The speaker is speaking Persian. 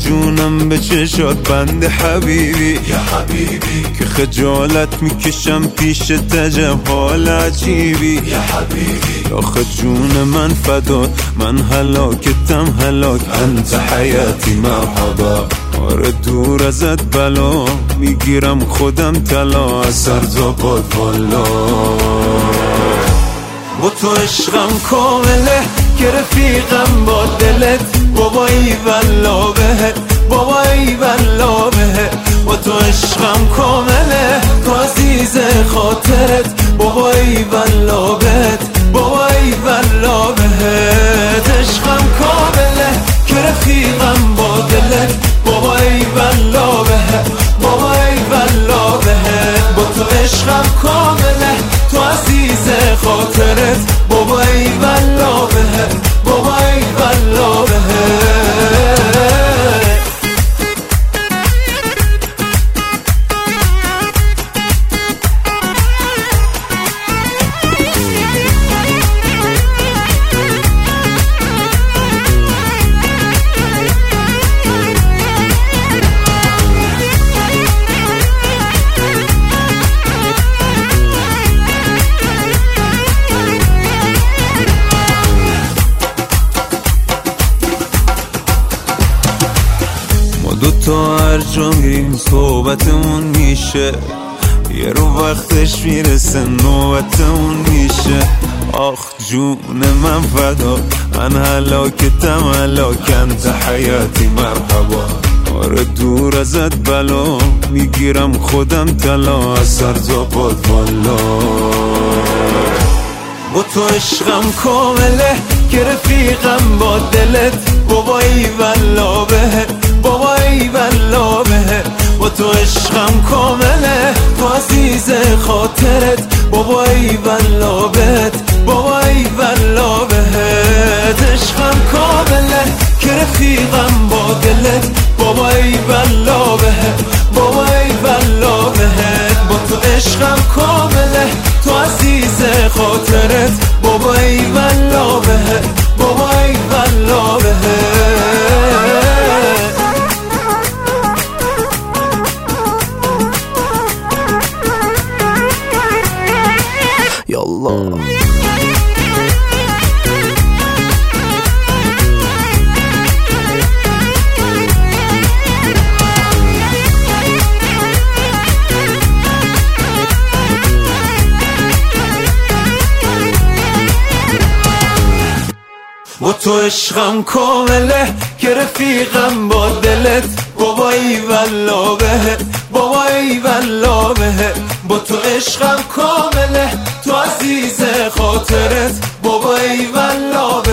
جونم به چشات بند حبیبی یا حبیبی، که خجالت میکشم پیش تجب حال عجیبی یا حبیبی، آخه جون من فدات، من هلاکتم هلاک، انت حیاتی مرحبا. آره دور ازت بلا میگیرم خودم طلا، از سر تا پات والا. با تو عشقم کامله که رفیقم با دلت، بابا ای والله بهت، بابا ای والله بهت. با تو عشقم کامله تو عزیز خاطرت، بابا ای والله بهت، بابا ای والله بهت. عشقم کامله که رفیقم با دلت، بابا ای والله بهت، بابا ای والله بهت. با تو عشقم کامله تو عزیز خاطرت، بابا ای والله بهت، بابا ای والله بهت. دوتا هر جا میریم صحبتمون میشه، یه رو وقتش میرسه نوبتمون میشه. آخ جون من فدا، من هلاکتم هلاک، انت حیاتی مرحبا. آره دور ازت بلا میگیرم خودم طلا، از سر تا پات والا. با تو عشقم کامله که رفیقم با دلت، بابا ای والله بهت، بابا ای والله بهت. با تو عشقم کامله تو عزیز خاطرت، بابا ای والله بهت، بابا ای والله بهت. عشقم کامله که رفیقم با دلت، بابا ای والله بهت، بابا ای والله بهت. با تو عشقم کامله تو عزیز خاطرت، بابا ای والله بهت، بابا ای والله بهت. یالله با تو عشقم کامله که رفیقم با دلت، بابا ای والله بهت، بابا ای والله بهت. با تو عشقم کامله تو عزیز خاطرت، بابا ای والله بهت.